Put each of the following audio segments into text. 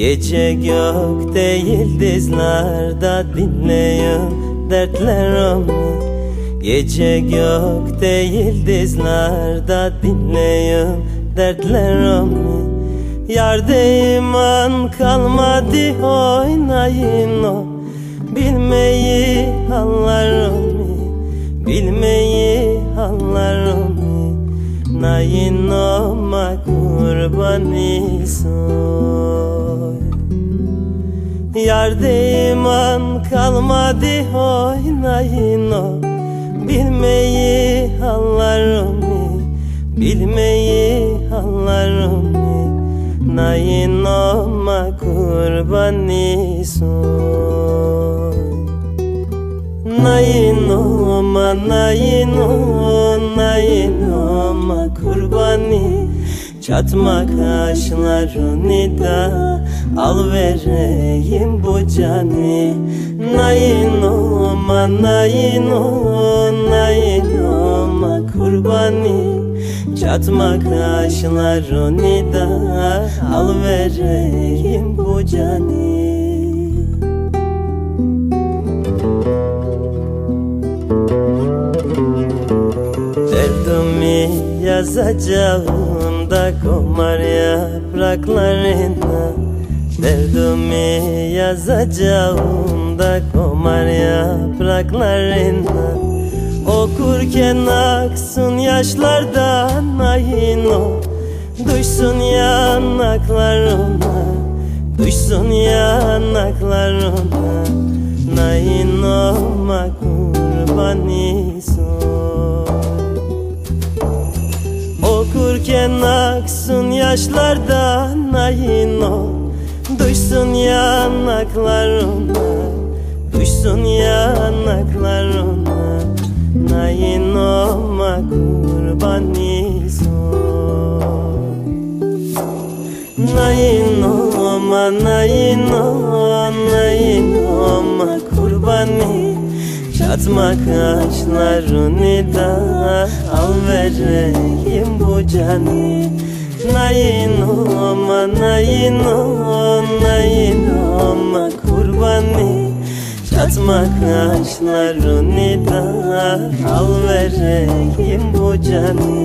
Gece gökte yıldızlarda dinleyin dertlerimi. Gece gökte yıldızlarda dinleyin dertlerimi. Yerde iman kalmadı oynayın o. Bilmeyi hallarımı, bilmeyi hallarımı. Nayin olma kurbanı soy. Yerde iman kalmadı oynayın o. Bilmeyi hallarımı, bilmeyi hallarımı. Nayin olma kurbanı soy. Nayin olma, nayin olma kurbanı. Çatma kaşlarını da al vereyim bu canı. Nayin olma, nayin olma kurbanı. Çatma kaşlarını da al vereyim bu canı. Derdimi yazacağım da komar yapraklarına. Derdimi yazacağım da komar yapraklarına. Okurken aksın yaşlardan nayin o. Duysun yanaklarına, duysun yanaklarına. Nayin olma kurbanı soy. Okurken aksın yaşlardan nayin o. Duysun yanaklarına, duysun yanaklarına. Nayin olma kurbanı soy. Nayin olma, nayin olma kurbanı. Çatma kaşlarını da al vereyim bu canı. Nayin olma, nayin olma kurbanı. Çatma kaşlarını da al vereyim bu canı.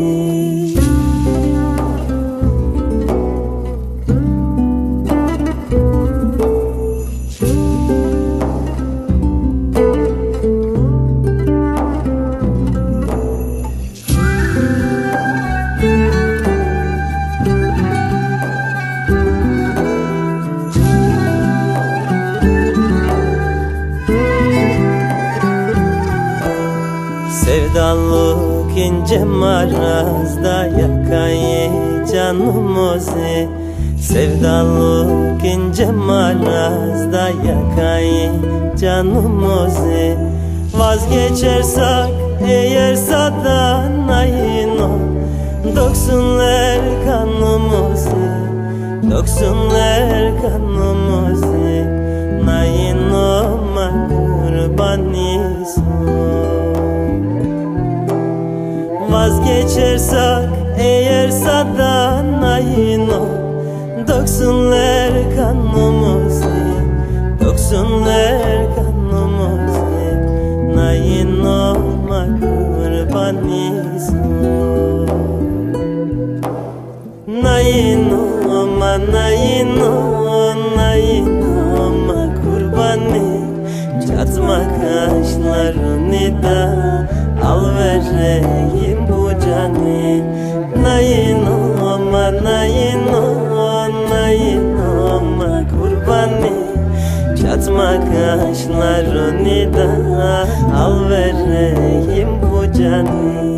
Sevdalık ince marazda yakayı canımızı. Sevdalık ince marazda yakayı canımızı. Vazgeçersek eğer sadan nayin o. Doksunlar kanımızı, doksunlar kanımızı. Nayin olma kurbanı soy. Vazgeçersek eğer sadan nayin o. Doksunlar kanımızı, doksunlar kanımızı. Nayin olma kurbanı soy. Nayin olma, nayin olma kurbanı. Çatma kaşlarını da al vereyim bu canı. Nayin olma, nayin olma kurbanı. Çatma kaşlarını da al vereyim bu canı.